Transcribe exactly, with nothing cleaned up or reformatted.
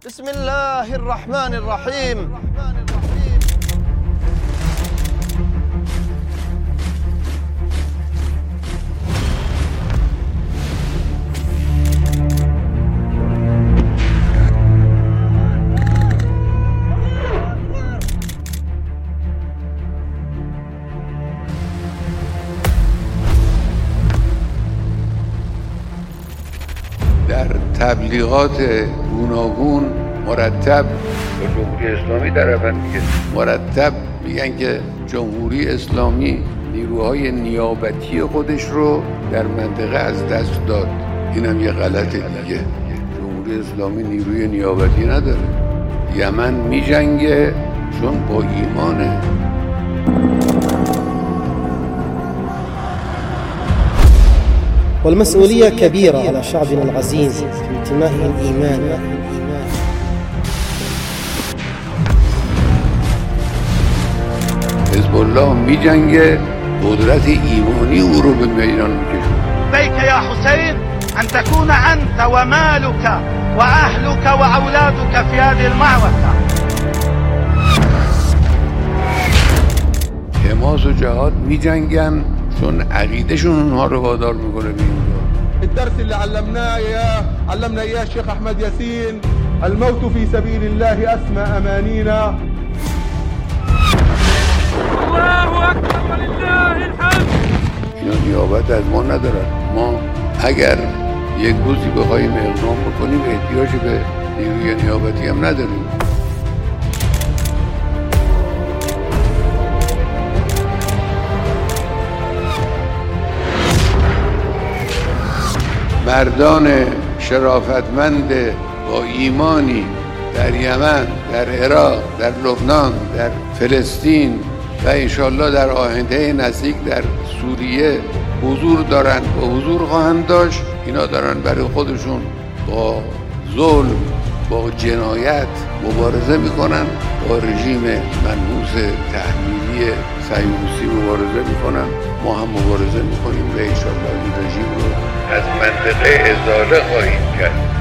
بسم الله الرحمن الرحیم. در تبلیغات گوناگون مرتب با جمهوری اسلامی طرفن میگه مرتب میگن که جمهوری اسلامی نیروهای نیابتی خودش رو در منطقه از دست داد. اینم یه غلط دیگه. جمهوری اسلامی نیروی نیابتی نداره. یمن میجنگه چون با ایمانه. والمسؤولية كبيرة على شعبنا العزيز في انتمائه الإيمان. حزب الله می جنگه، قدرت ایمانی او رو به میدان میکشه. بيك يا حسين أن تكون أنت ومالك وأهلك وأولادك في هذه المعركة. حماس و جهاد می جنگن چون عقیدشون اونها رو وادار میکنه به اینجا. الدرس اللي علمناه يا علمنا اياه الشيخ احمد ياسين، الموت في سبيل الله اسمى امانينا. الله اكبر ولله الحمد. اینا نیابت از ما ندارن. ما اگر یک روزی بخوایم اقدام بکنیم احتیاج به نیروی نیابتی هم نداریم. مردان شرافتمند با ایمانی در یمن، در عراق، در لبنان، در فلسطین و انشالله در آینده نزدیک در سوریه حضور دارند و حضور خواهند داشت. اینا دارن برای خودشون با ظلم، با جنایت مبارزه میکنن، با رژیم منحوس تحمیلی صهیونیستی مبارزه میکنن. ما هم مبارزه میکنیم و انشالله این رژیم رو از منطقه ازاله خواهیم کرد.